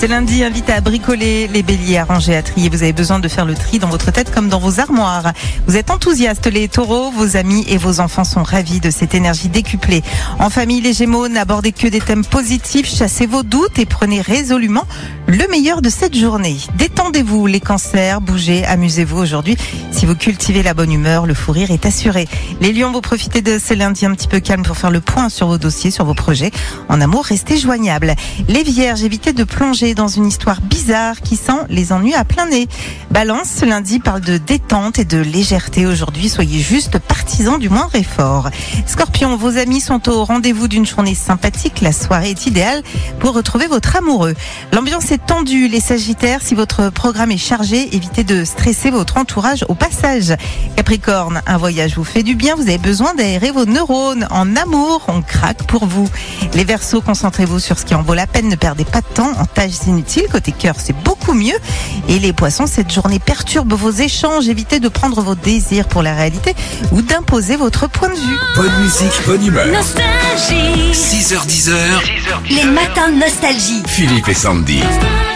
C'est lundi, invité à bricoler, les béliers, à ranger, à trier. Vous avez besoin de faire le tri dans votre tête comme dans vos armoires. Vous êtes enthousiastes, les taureaux, vos amis et vos enfants sont ravis de cette énergie décuplée. En famille, les gémeaux, n'abordez que des thèmes positifs, chassez vos doutes et prenez résolument le meilleur de cette journée. Détendez-vous, les cancers, bougez, amusez-vous aujourd'hui. Si vous cultivez la bonne humeur, le fou rire est assuré. Les lions, vous profitez de ce lundi un petit peu calme pour faire le point sur vos dossiers, sur vos projets. En amour, restez joignables. Les vierges, évitez de plonger dans une histoire bizarre qui sent les ennuis à plein nez. Balance, ce lundi parle de détente et de légèreté aujourd'hui. Soyez juste partisans du moindre effort. Scorpion, vos amis sont au rendez-vous d'une journée sympathique. La soirée est idéale pour retrouver votre amoureux. L'ambiance est tendue. Les sagittaires, si votre programme est chargé, évitez de stresser votre entourage au passage. Capricorne, un voyage vous fait du bien. Vous avez besoin d'aérer vos neurones. En amour, on craque pour vous. Les Verseaux, concentrez-vous sur ce qui en vaut la peine. Ne perdez pas de temps en tâches inutiles. Côté cœur, c'est beaucoup mieux. Et les Poissons, cette journée perturbe vos échanges. Évitez de prendre vos désirs pour la réalité ou d'imposer votre point de vue. Bonne musique, bonne humeur. Nostalgie. 6h10. Les matins de nostalgie. Philippe et Sandy.